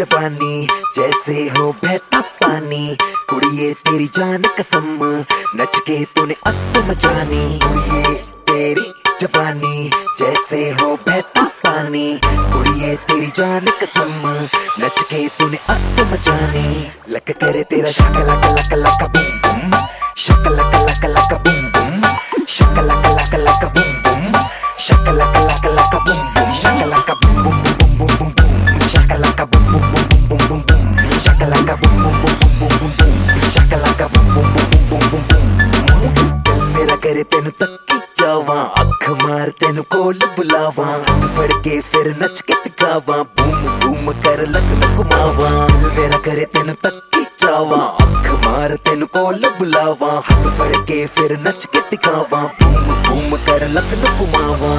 जवानी जैसे हो बहता पानी। कुड़िए तेरी जान कसम नच के तूने अत मचानी। कुड़िए तेरी जवानी जैसे हो बहता पानी। कुड़िए तेरी जान कसम नच के तूने अत मचानी। लक करे तेरा शकला कला कला का बूम बूम, शकला कला कला का बूम बूम, शकला कला कला का बूम बूम, शकला कला कला का बूम बूम, शकला का boom boom boom boom boom boom, शकला का boom boom boom boom boom boom, शकला का boom boom boom boom boom boom, शकला का boom boom boom boom boom boom. दिल मेरा करे तेनु तक्की जावा, अख मार तेनु कोल बुलावा, हाथ फड़ के फिर नच के दिखावा, बूम बूम कर लक घुमावा। दिल मेरा करे तेनु तक्की जावा, अख मार तेनु कोल बुलावा, हाथ फड़ के फिर नच के दिखावा, बूम बूम कर लक घुमावा।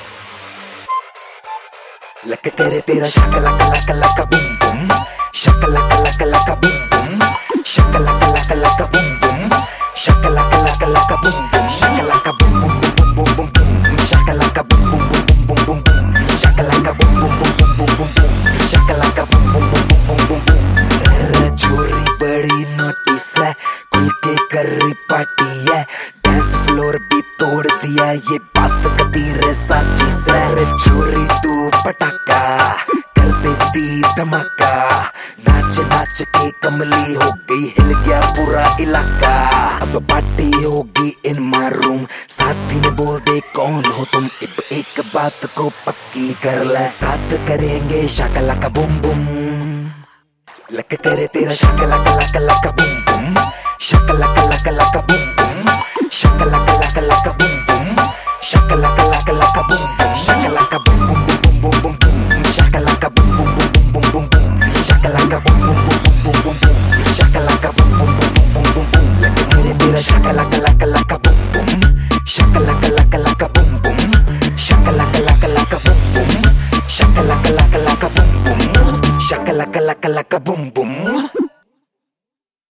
लक करे तेरा शकला कला कला का बूम बूम, शकला कला कला का बूम बूम, शकला कला कला का बूम बूम, शकला कला कला का बूम बूम, शकला का boom boom boom boom boom, शकला का boom boom boom boom boom, शकला का boom boom boom boom boom, शकला का boom boom boom boom boom. छोरी बड़ी नोटिस है, खुल के कर रही पार्टी है, डांस फ्लोर भी तोड़ दिया, ये बात कदीर साची से। छोरी तू पटाखा कर देती धमाका, नाच नाच के कमली हो गई, हिल गया पूरा इलाका। अब पार्टी होगी इन माय रूम, साथी ने बोल दे कौन हो तुम, अब एक बात को पक्की कर ले, साथ करेंगे शकला का बूम बूम। लक करे तेरा शकला कला कला का बूम बूम, शकला कला कला का बूम बूम, शकला कला कला का बूम बूम, शकला कला कला का बूम बूम, शकला का boom boom boom boom boom, शकला का boom boom boom boom boom, शकला का boom boom boom boom boom, शकला का बूम बूम बूम बूम। लक करे तेरा शकला कला कला का बूम बूम, शकला कला कला का बूम बूम, शकला कला कला का बूम बूम, शकला कला कला का बूम बूम, शकला कला कला का बूम बूम।